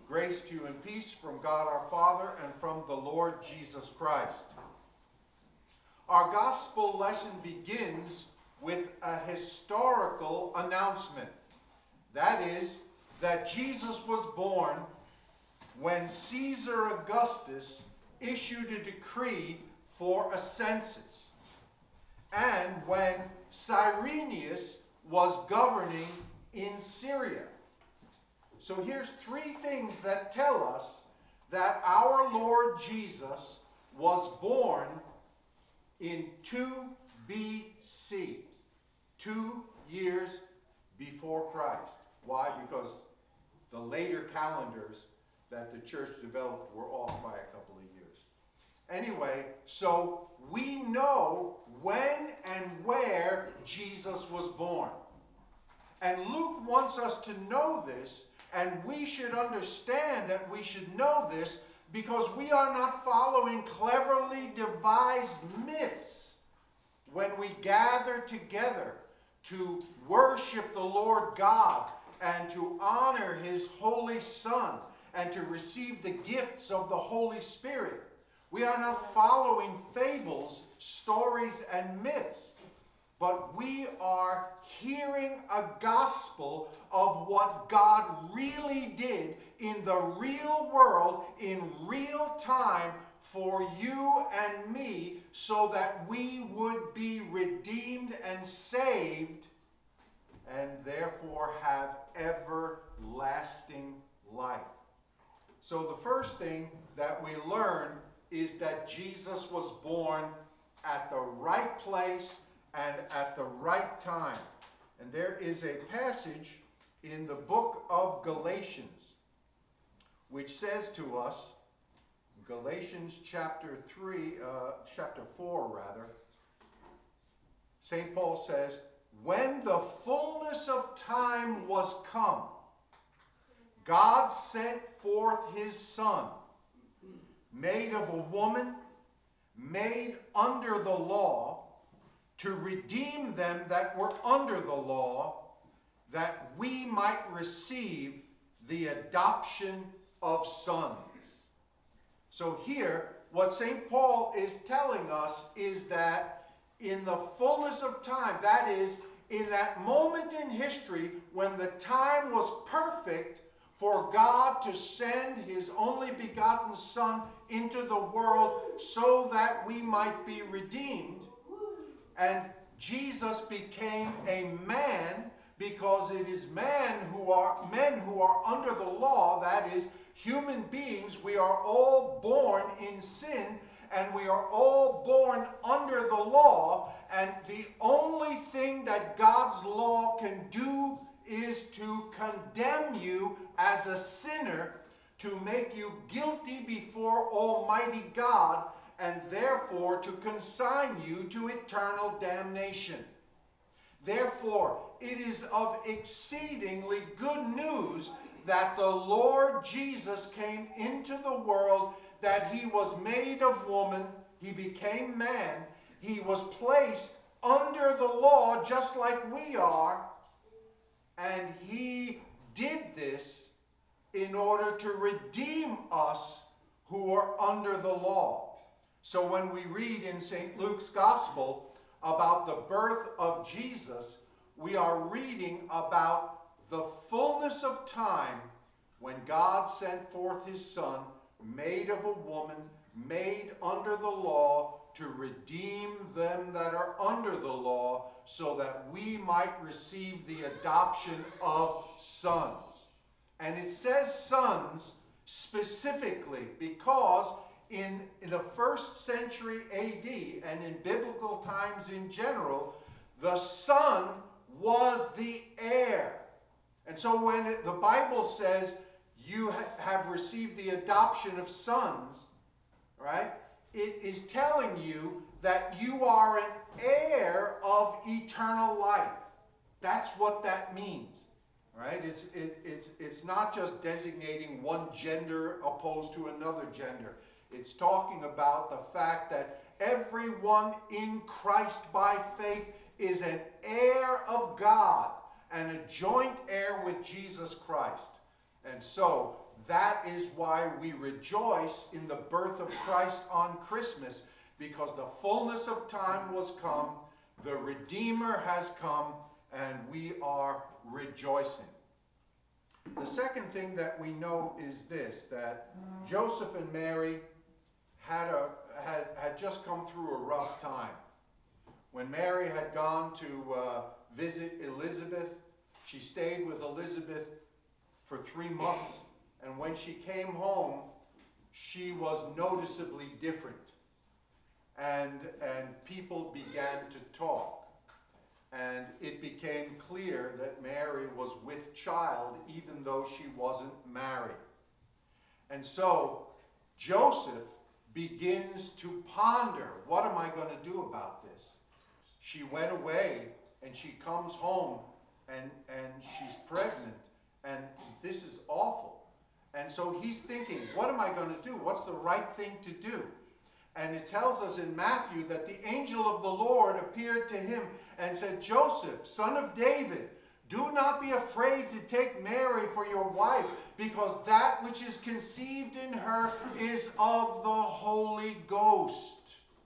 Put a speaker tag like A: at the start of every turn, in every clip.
A: Grace to you and peace from God our Father and from the Lord Jesus Christ. Our gospel lesson begins with a historical announcement. That is, that Jesus was born when Caesar Augustus issued a decree for a census, and when Cyrenius was governing in Syria. So here's three things that tell us that our Lord Jesus was born in 2 BC, 2 years before Christ. Why? Because the later calendars that the church developed were off by a couple of years. Anyway, so we know when and where Jesus was born. And Luke wants us to know this, and we should understand that we should know this because we are not following cleverly devised myths when we gather together to worship the Lord God and to honor His Holy Son and to receive the gifts of the Holy Spirit. We are not following fables, stories, and myths, but we are hearing a gospel of what God really did in the real world, in real time, for you and me, so that we would be redeemed and saved, and therefore have everlasting life. So the first thing that we learn is that Jesus was born at the right place and at the right time. And there is a passage in the book of Galatians which says to us, Galatians chapter 4, St. Paul says, when the fullness of time was come, God sent forth His Son, made of a woman, made under the law, to redeem them that were under the law, that we might receive the adoption of sons. So here, what St. Paul is telling us is that in the fullness of time, that is, in that moment in history when the time was perfect for God to send His only begotten Son into the world so that we might be redeemed, and Jesus became a man because it is men who are under the law, that is, human beings. We are all born in sin, and we are all born under the law, and the only thing that God's law can do is to condemn you as a sinner, to make you guilty before Almighty God, and therefore to consign you to eternal damnation. Therefore, it is of exceedingly good news that the Lord Jesus came into the world, that He was made of woman, He became man, He was placed under the law just like we are, and He did this in order to redeem us who are under the law. So when we read in St. Luke's Gospel about the birth of Jesus, we are reading about the fullness of time when God sent forth His Son, made of a woman, made under the law, to redeem them that are under the law, so that we might receive the adoption of sons. And it says sons specifically because in the 1st century A.D. and in biblical times in general, the Son was the heir. And so when the Bible says you have received the adoption of sons, right, it is telling you that you are an heir of eternal life. That's what that means. Right? It's not just designating one gender opposed to another gender. It's talking about the fact that everyone in Christ by faith is an heir of God and a joint heir with Jesus Christ. And so that is why we rejoice in the birth of Christ on Christmas, because the fullness of time was come, the Redeemer has come, and we are rejoicing. The second thing that we know is this, that Joseph and Mary had just come through a rough time. When Mary had gone to visit Elizabeth, she stayed with Elizabeth for 3 months, and when she came home, she was noticeably different. And people began to talk. And it became clear that Mary was with child, even though she wasn't married. And so Joseph begins to ponder, what am I going to do about this? She went away, and she comes home, and she's pregnant, and this is awful. And so he's thinking, what am I going to do? What's the right thing to do? And it tells us in Matthew that the angel of the Lord appeared to him and said, Joseph, son of David, do not be afraid to take Mary for your wife, because that which is conceived in her is of the Holy Ghost.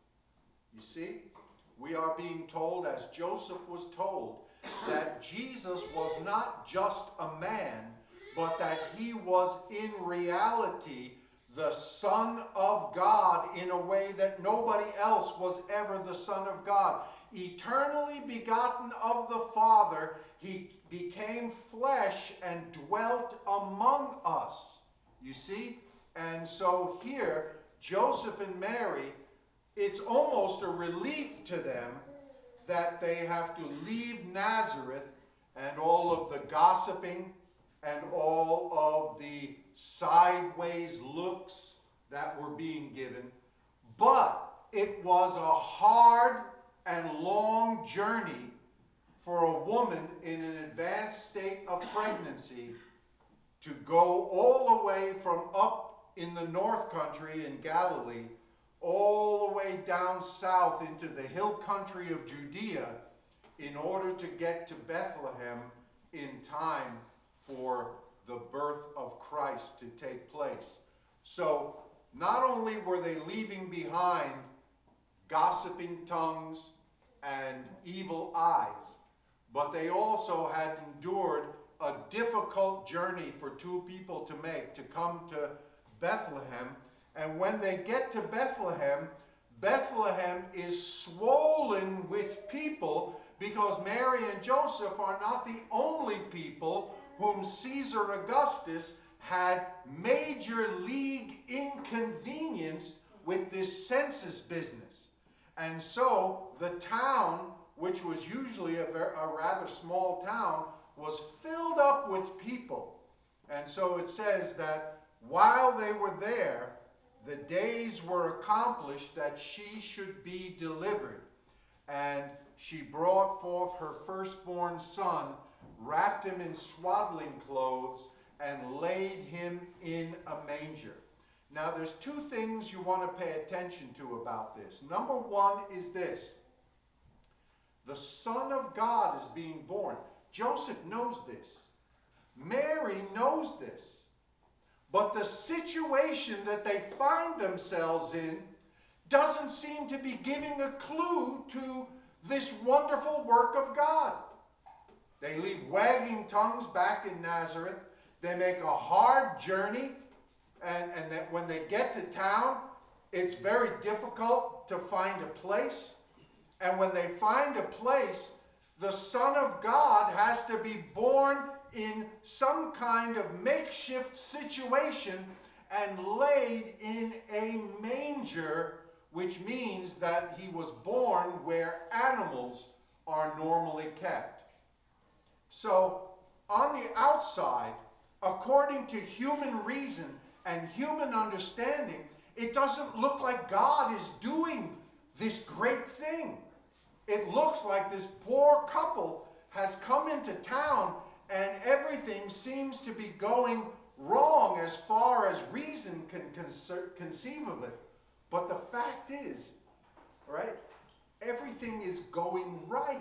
A: You see, we are being told, as Joseph was told, that Jesus was not just a man, but that he was in reality the Son of God in a way that nobody else was ever the Son of God. Eternally begotten of the Father, he became flesh and dwelt among us. You see? And so here, Joseph and Mary, it's almost a relief to them that they have to leave Nazareth and all of the gossiping and all of the sideways looks that were being given. But it was a hard and long journey for a woman in an advanced state of pregnancy to go all the way from up in the north country in Galilee all the way down south into the hill country of Judea in order to get to Bethlehem in time for the birth of Christ to take place. So not only were they leaving behind gossiping tongues and evil eyes, but they also had endured a difficult journey for two people to make, to come to Bethlehem. And when they get to Bethlehem, Bethlehem is swollen with people, because Mary and Joseph are not the only people whom Caesar Augustus had major league inconvenienced with this census business. And so the town, which was usually a rather small town, was filled up with people. And so it says that while they were there, the days were accomplished that she should be delivered. And she brought forth her firstborn son, wrapped him in swaddling clothes, and laid him in a manger. Now there's two things you want to pay attention to about this. Number one is this. The Son of God is being born. Joseph knows this. Mary knows this. But the situation that they find themselves in doesn't seem to be giving a clue to this wonderful work of God. They leave wagging tongues back in Nazareth. They make a hard journey. And that when they get to town, it's very difficult to find a place. And when they find a place, the Son of God has to be born in some kind of makeshift situation and laid in a manger, which means that he was born where animals are normally kept. So, on the outside, according to human reason and human understanding, it doesn't look like God is doing this great thing. It looks like this poor couple has come into town and everything seems to be going wrong as far as reason can conceive of it. But the fact is, right, everything is going right.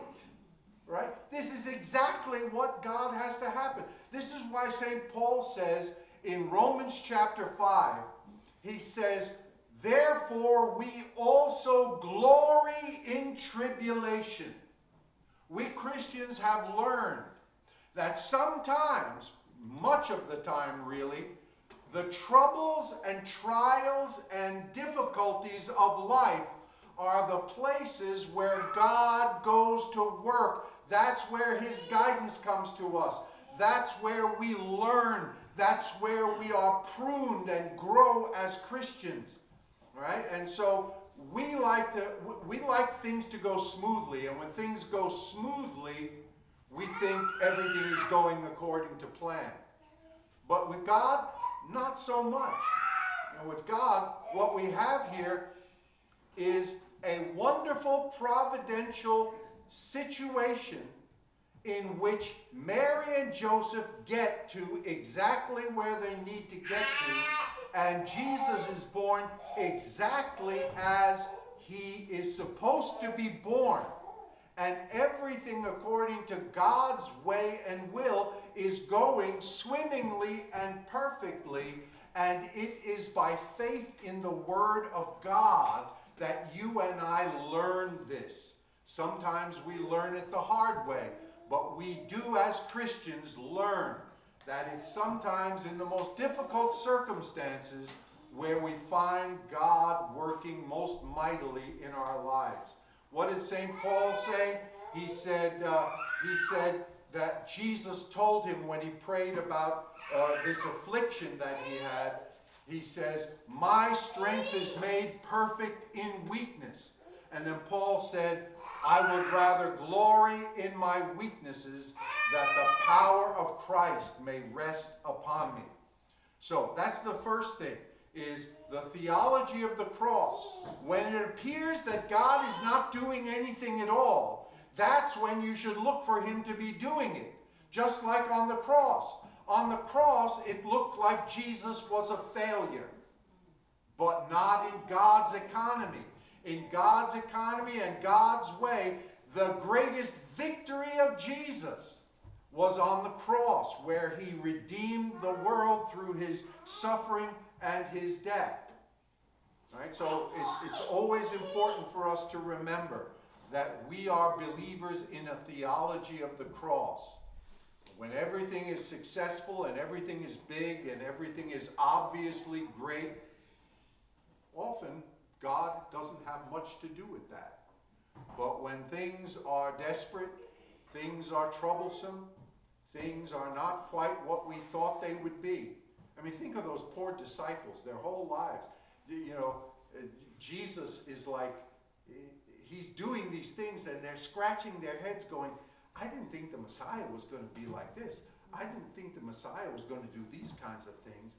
A: Right? This is exactly what God has to happen. This is why St. Paul says in Romans chapter 5, he says, therefore we also glory in tribulation. We Christians have learned that sometimes, much of the time really, the troubles and trials and difficulties of life are the places where God goes to work. That's where his guidance comes to us. That's where we learn. That's where we are pruned and grow as Christians. Right? And so we like things to go smoothly. And when things go smoothly, we think everything is going according to plan. But with God, not so much. And with God, what we have here is a wonderful providential situation in which Mary and Joseph get to exactly where they need to get to, and Jesus is born exactly as he is supposed to be born. And everything according to God's way and will is going swimmingly and perfectly. And it is by faith in the Word of God that you and I learn this. Sometimes we learn it the hard way, but we do as Christians learn that it's sometimes in the most difficult circumstances where we find God working most mightily in our lives. What did St. Paul say? He said that Jesus told him when he prayed about this affliction that he had, he says, my strength is made perfect in weakness. And then Paul said, I would rather glory in my weaknesses that the power of Christ may rest upon me. So that's the first thing, is the theology of the cross. When it appears that God is not doing anything at all, that's when you should look for him to be doing it. Just like on the cross. On the cross, it looked like Jesus was a failure, but not in God's economy. In God's economy and God's way, the greatest victory of Jesus was on the cross, where he redeemed the world through his suffering and his death. Right? So it's always important for us to remember that we are believers in a theology of the cross. When everything is successful and everything is big and everything is obviously great, often God doesn't have much to do with that. But when things are desperate, things are troublesome, things are not quite what we thought they would be. I mean, think of those poor disciples, their whole lives. You know, Jesus is like, he's doing these things and they're scratching their heads going, I didn't think the Messiah was going to be like this. I didn't think the Messiah was going to do these kinds of things.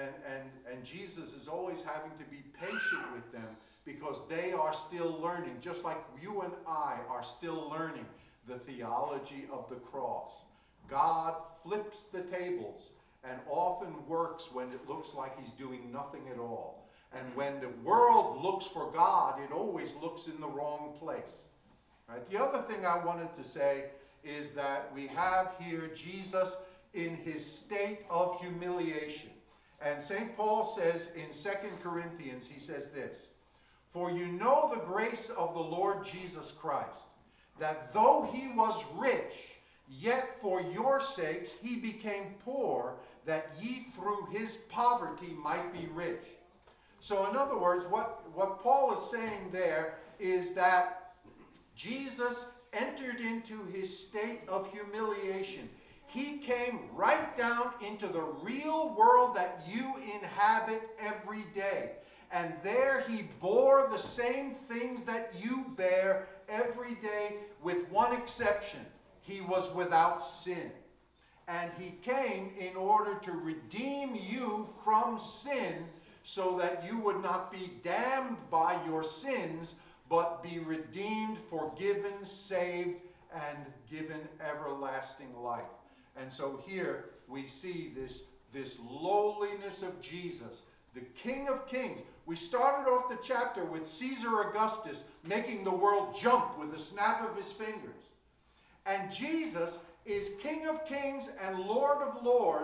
A: And Jesus is always having to be patient with them because they are still learning, just like you and I are still learning the theology of the cross. God flips the tables and often works when it looks like he's doing nothing at all. And when the world looks for God, it always looks in the wrong place. Right? The other thing I wanted to say is that we have here Jesus in his state of humiliation. And St. Paul says in 2 Corinthians, he says this, for you know the grace of the Lord Jesus Christ, that though he was rich, yet for your sakes he became poor, that ye through his poverty might be rich. So in other words, what Paul is saying there is that Jesus entered into his state of humiliation. He came right down into the real world that you inhabit every day. And there he bore the same things that you bear every day, with one exception. He was without sin. And he came in order to redeem you from sin, so that you would not be damned by your sins, but be redeemed, forgiven, saved, and given everlasting life. And so here we see this lowliness of Jesus, the King of Kings. We started off the chapter with Caesar Augustus making the world jump with a snap of his fingers. And Jesus is King of Kings and Lord of Lords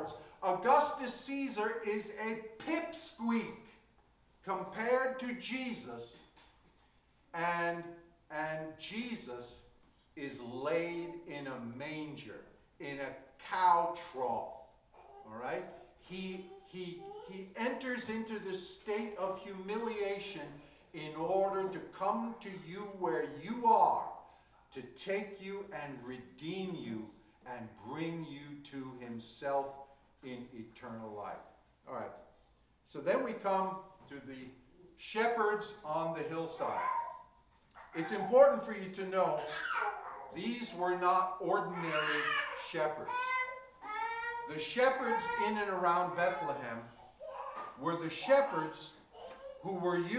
A: Augustus Caesar is a pipsqueak compared to Jesus, and Jesus is laid in a manger, in a cow trough. All right? He enters into this state of humiliation in order to come to you where you are, to take you and redeem you and bring you to himself in eternal life. All right. So then we come to the shepherds on the hillside. It's important for you to know these were not ordinary shepherds. The shepherds in and around Bethlehem were the shepherds who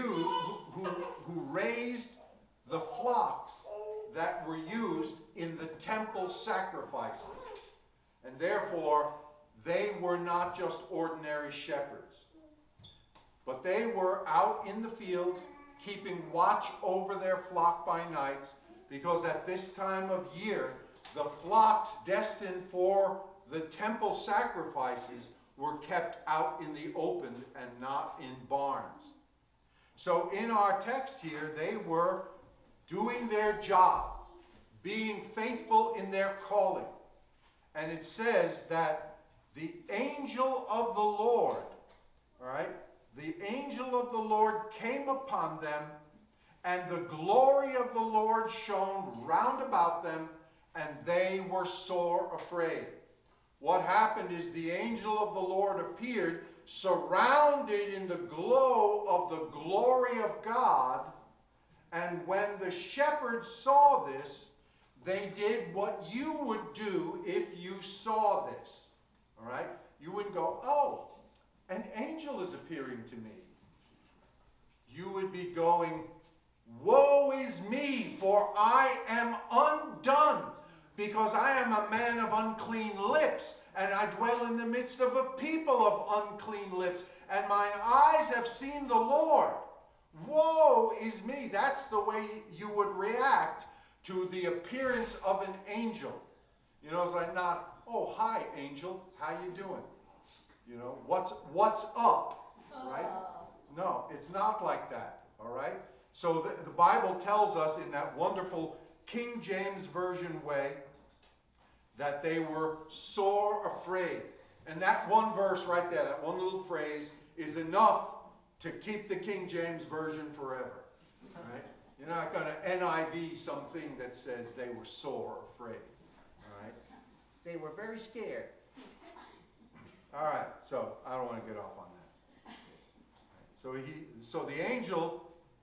A: raised the flocks that were used in the temple sacrifices. And therefore, they were not just ordinary shepherds, but they were out in the fields keeping watch over their flock by nights, because at this time of year, the flocks destined for the temple sacrifices were kept out in the open and not in barns. So in our text here, they were doing their job, being faithful in their calling. And it says that the angel of the Lord, all right, the angel of the Lord came upon them, and the glory of the Lord shone round about them, and they were sore afraid. What happened is the angel of the Lord appeared, surrounded in the glow of the glory of God, and when the shepherds saw this, they did what you would do if you saw this. All right? You wouldn't go, oh, an angel is appearing to me. You would be going, woe is me, for I am undone, because I am a man of unclean lips, and I dwell in the midst of a people of unclean lips, and mine eyes have seen the Lord. Woe is me. That's the way you would react to the appearance of an angel. You know, it's like not, oh, hi, angel, how you doing? You know, what's up, right? No, it's not like that, all right? So the Bible tells us in that wonderful King James Version way that they were sore afraid. And that one verse right there, that one little phrase, is enough to keep the King James Version forever, right? You're not going to NIV something that says they were sore afraid, all right? They were very scared. All right, so I don't want to get off on that. So the angel,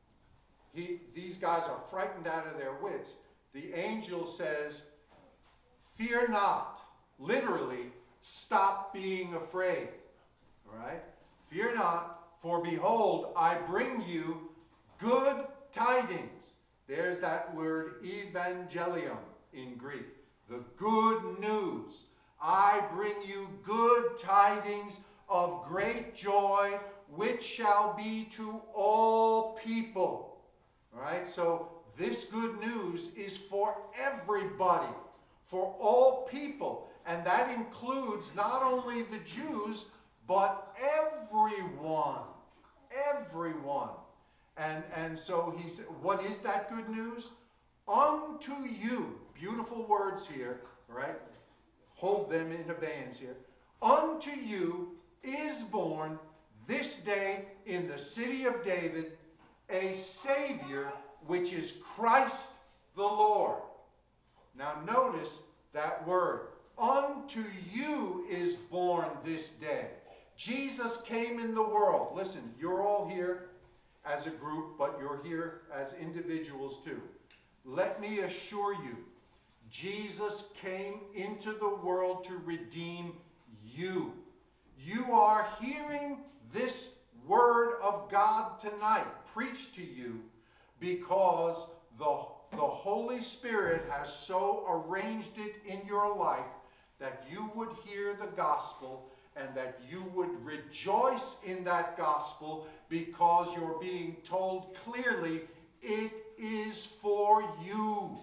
A: these guys are frightened out of their wits. The angel says, fear not. Literally, stop being afraid. All right? Fear not, for behold, I bring you good tidings. There's that word evangelium in Greek. The good news. I bring you good tidings of great joy, which shall be to all people. All right? So this good news is for everybody, for all people. And that includes not only the Jews, but everyone. Everyone. And so he said, what is that good news? Unto you. Beautiful words here, right? Hold them in abeyance here. Unto you is born this day in the city of David a Savior, which is Christ the Lord. Now notice that word. Unto you is born this day. Jesus came in the world. Listen, you're all here as a group, but you're here as individuals too. Let me assure you, Jesus came into the world to redeem you. You are hearing this word of God tonight preached to you because the Holy Spirit has so arranged it in your life that you would hear the gospel and that you would rejoice in that gospel because you're being told clearly it is for you.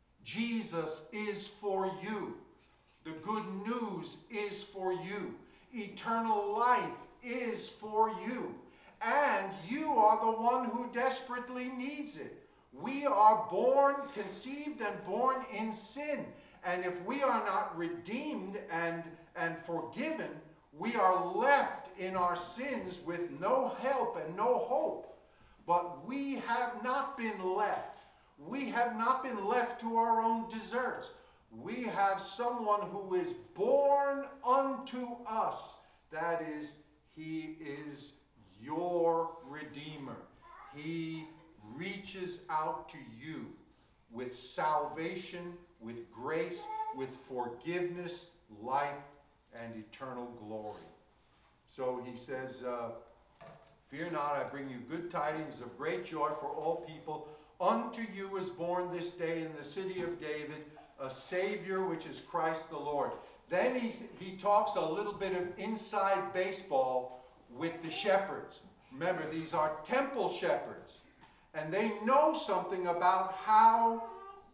A: Jesus is for you. The good news is for you. eternal life is for you. And you are the one who desperately needs it. We are born, conceived and born in sin. And if we are not redeemed and forgiven, we are left in our sins with no help and no hope. But we have not been left. We have not been left to our own deserts. We have someone who is born unto us. That is, he is your Redeemer. He reaches out to you with salvation, with grace, with forgiveness, life, and eternal glory. So he says, fear not, I bring you good tidings of great joy for all people. Unto you is born this day in the city of David a Savior, which is Christ the Lord. Then he talks a little bit of inside baseball with the shepherds. Remember, these are temple shepherds. And they know something about how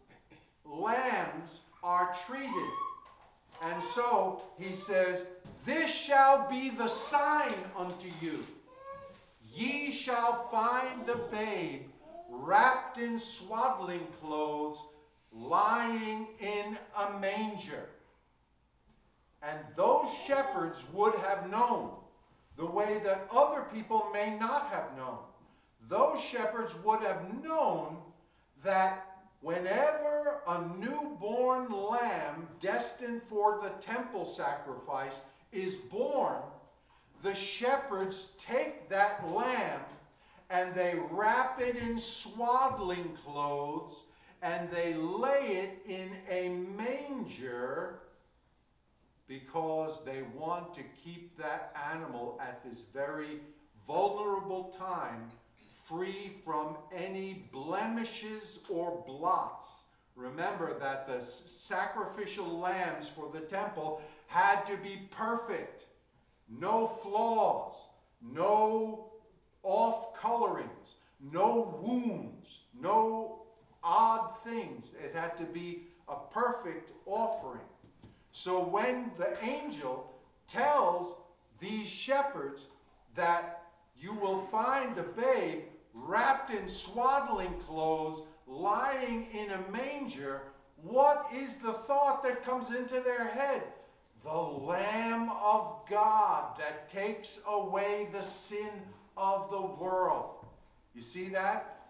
A: lambs are treated. And so he says, this shall be the sign unto you. Ye shall find the babe wrapped in swaddling clothes, lying in a manger. And those shepherds would have known the way that other people may not have known. Those shepherds would have known that whenever a newborn lamb destined for the temple sacrifice is born, the shepherds take that lamb and they wrap it in swaddling clothes and they lay it in a manger because they want to keep that animal at this very vulnerable time free from any blemishes or blots. Remember that the sacrificial lambs for the temple had to be perfect. No flaws, no off-colorings, no wounds, no odd things. It had to be a perfect offering. So when the angel tells these shepherds that you will find the babe wrapped in swaddling clothes, lying in a manger, what is the thought that comes into their head? The Lamb of God that takes away the sin of the world. You see that?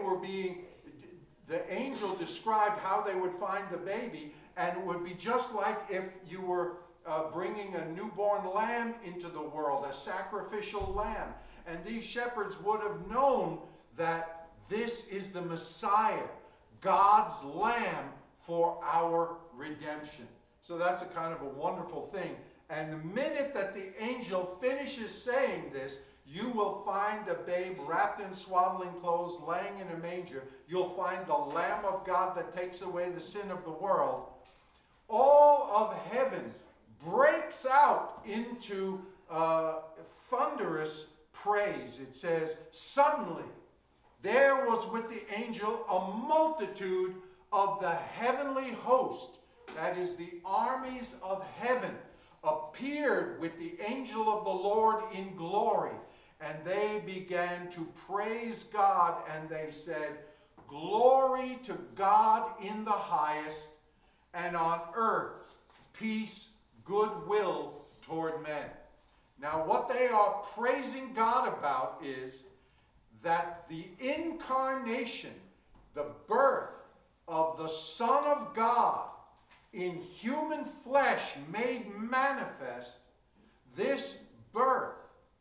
A: The angel described how they would find the baby, and it would be just like if you were bringing a newborn lamb into the world, a sacrificial lamb. And these shepherds would have known that this is the Messiah, God's Lamb for our redemption. So that's a kind of a wonderful thing. And the minute that the angel finishes saying this, you will find the babe wrapped in swaddling clothes, laying in a manger. You'll find the Lamb of God that takes away the sin of the world. All of heaven breaks out into thunderous praise. It says, suddenly there was with the angel a multitude of the heavenly host, that is the armies of heaven, appeared with the angel of the Lord in glory. And they began to praise God, and they said, glory to God in the highest, and on earth peace, goodwill toward men. Now what they are praising God about is that the incarnation, the birth of the Son of God in human flesh made manifest, this birth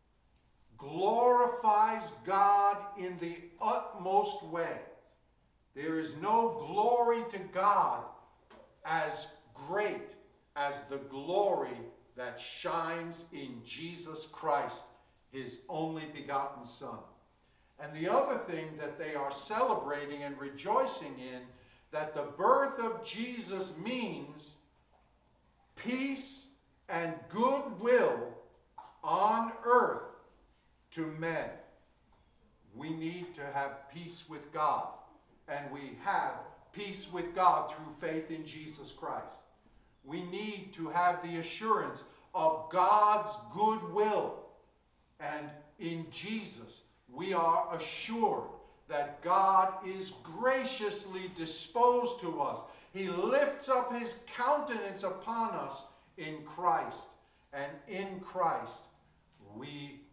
A: glorifies God in the utmost way. There is no glory to God as great as the glory that shines in Jesus Christ, his only begotten Son. And the other thing that they are celebrating and rejoicing in, that the birth of Jesus means peace and goodwill on earth to men. We need to have peace with God, and we have peace with God through faith in Jesus Christ. We need to have the assurance of God's goodwill. And in Jesus, we are assured that God is graciously disposed to us. He lifts up his countenance upon us in Christ. And in Christ, we